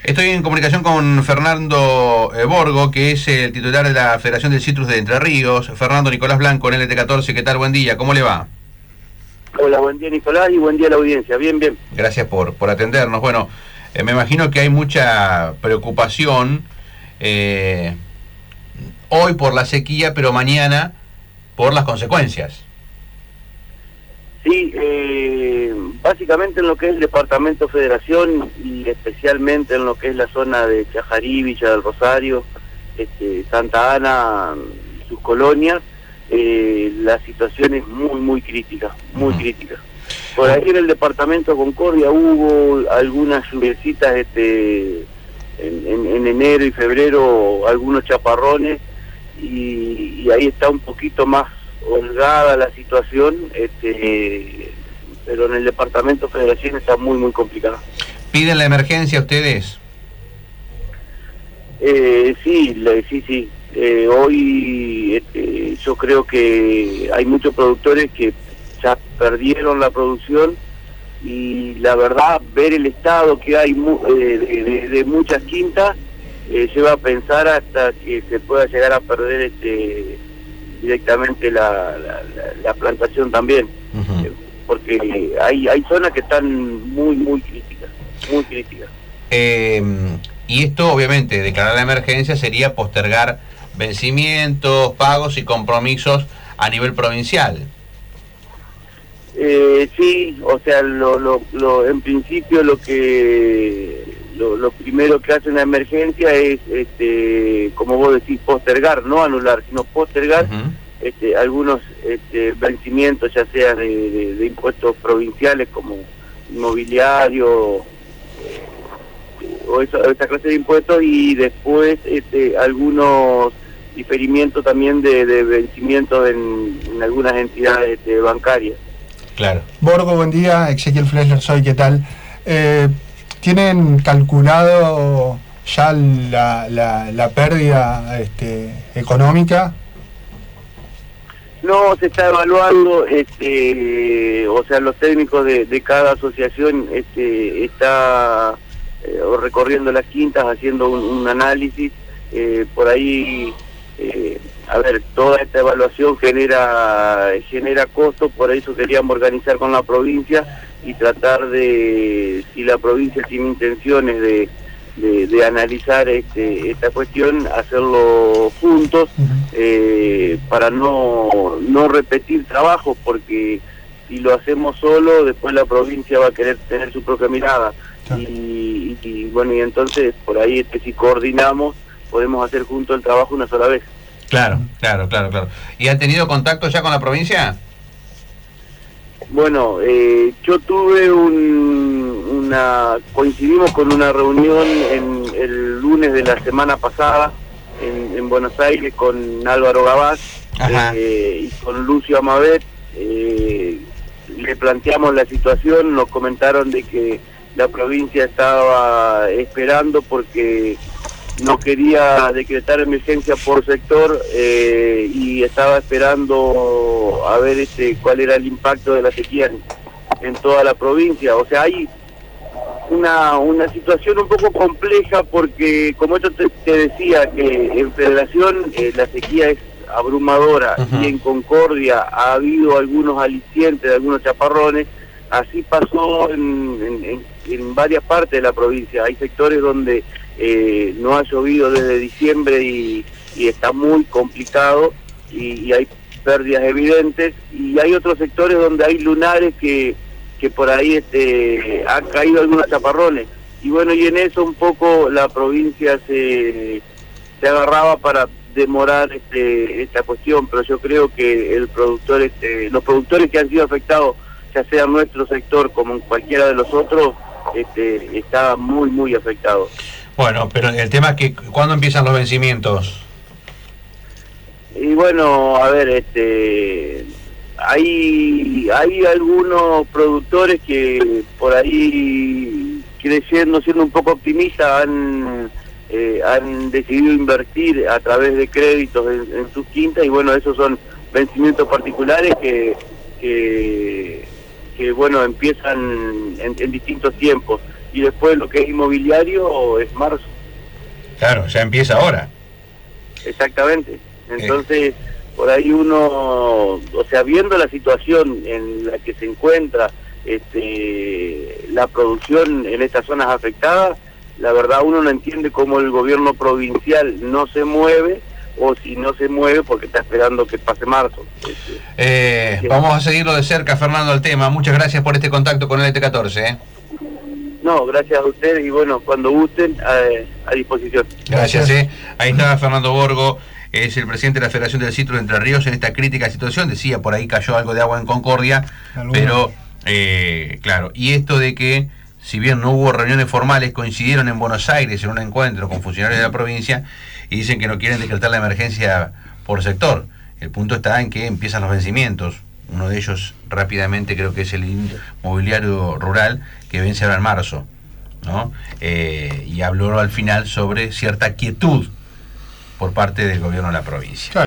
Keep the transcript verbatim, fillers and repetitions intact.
Estoy en comunicación con Fernando eh, Borgo, que es el titular de la Federación del Citrus de Entre Ríos. Fernando Nicolás Blanco, en L T catorce, ¿qué tal? Buen día, ¿cómo le va? Hola, buen día Nicolás y buen día a la audiencia. Bien, bien. Gracias por, por atendernos. Bueno, eh, me imagino que hay mucha preocupación eh, hoy por la sequía, pero mañana por las consecuencias. Sí, eh, básicamente en lo que es el departamento Federación y especialmente en lo que es la zona de Chajarí, Villa del Rosario, este, Santa Ana, sus colonias, eh, la situación es muy, muy crítica, muy uh-huh. crítica. Por ahí en el departamento Concordia hubo algunas lluviecitas este, en, en, en enero y febrero, algunos chaparrones, y, y ahí está un poquito más holgada la situación, este, pero en el departamento Federación está muy muy complicada. ¿Piden la emergencia ustedes? Eh, sí, le, sí, sí. Eh, hoy este, yo creo que hay muchos productores que ya perdieron la producción y la verdad ver el estado que hay mu eh, de, de, de muchas quintas eh, lleva a pensar hasta que se pueda llegar a perder este directamente la, la, la plantación también, uh-huh. eh, porque hay hay zonas que están muy muy críticas, muy críticas. Eh, y esto obviamente, declarar la emergencia sería postergar vencimientos, pagos y compromisos a nivel provincial. Eh, sí, o sea, lo, lo, lo, en principio lo que lo, lo primero que hace una emergencia es, este, como vos decís, postergar, no anular, sino postergar uh-huh. este, algunos este, vencimientos, ya sea de, de, de impuestos provinciales como inmobiliario eh, o esa, esa clase de impuestos, y después este, algunos diferimientos también de, de vencimientos en, en algunas entidades este, bancarias. Claro. Borgo, buen día. Ezequiel Flesler soy, ¿qué tal? Eh, ¿Tienen calculado ya la, la, la pérdida este, económica? No, se está evaluando, este, o sea, los técnicos de, de cada asociación este, está eh, recorriendo las quintas, haciendo un, un análisis, eh, por ahí... Eh, a ver, toda esta evaluación genera genera costo, por eso queríamos organizar con la provincia y tratar de, si la provincia tiene intenciones de, de, de analizar este, esta cuestión, hacerlo juntos, uh-huh. eh, para no, no repetir trabajo, porque si lo hacemos solo, después la provincia va a querer tener su propia mirada. Uh-huh. y, y bueno, y entonces por ahí este, si coordinamos, podemos hacer juntos el trabajo una sola vez. Claro, claro, claro, claro. ¿Y han tenido contacto ya con la provincia? Bueno, eh, yo tuve un, una... coincidimos con una reunión en el lunes de la semana pasada en, en Buenos Aires con Álvaro Gabás eh, y con Lucio Amabet. Eh, le planteamos la situación, nos comentaron de que la provincia estaba esperando porque no quería decretar emergencia por sector eh, y estaba esperando a ver este cuál era el impacto de la sequía en, en toda la provincia. O sea, hay una una situación un poco compleja porque, como yo te, te decía, que en Federación eh, la sequía es abrumadora. Uh-huh. Y en Concordia ha habido algunos alicientes, algunos chaparrones. Así pasó en, en, en, en varias partes de la provincia. Hay sectores donde eh, no ha llovido desde diciembre y, y está muy complicado y, y hay pérdidas evidentes, y hay otros sectores donde hay lunares que, que por ahí este, han caído algunos chaparrones. Y bueno, y en eso un poco la provincia se, se agarraba para demorar este, esta cuestión, pero yo creo que el productor, este, los productores que han sido afectados, ya sea nuestro sector como en cualquiera de los otros, este, está muy, muy afectado. Bueno, pero el tema es que, ¿cuándo empiezan los vencimientos? Y bueno, a ver, este, hay, hay algunos productores que por ahí, creyendo, siendo un poco optimistas, han, eh, han decidido invertir a través de créditos en, en sus quintas, y bueno, esos son vencimientos particulares que... que que bueno, empiezan en, en distintos tiempos. y después lo que es inmobiliario es marzo. Claro, ya empieza ahora. Exactamente. Entonces, eh. por ahí uno, o sea, viendo la situación en la que se encuentra este, la producción en estas zonas afectadas, la verdad uno no entiende cómo el gobierno provincial no se mueve, o si no se mueve porque está esperando que pase marzo. Este, eh, vamos a seguirlo de cerca, Fernando, al tema. Muchas gracias por este contacto con el L T catorce. ¿eh? No, gracias a ustedes y bueno, cuando gusten, a, a disposición. Gracias. ¿eh? Ahí está Fernando Borgo, es el presidente de la Federación del Citrus de Entre Ríos en esta crítica situación. Decía, por ahí cayó algo de agua en Concordia, ¿Alguna? pero eh, claro, y esto de que si bien no hubo reuniones formales, coincidieron en Buenos Aires en un encuentro con funcionarios de la provincia y dicen que no quieren decretar la emergencia por sector. El punto está en que empiezan los vencimientos. Uno de ellos rápidamente creo que es el inmobiliario rural, que vence ahora en marzo, ¿no? Eh, y habló al final sobre cierta quietud por parte del gobierno de la provincia. Claro.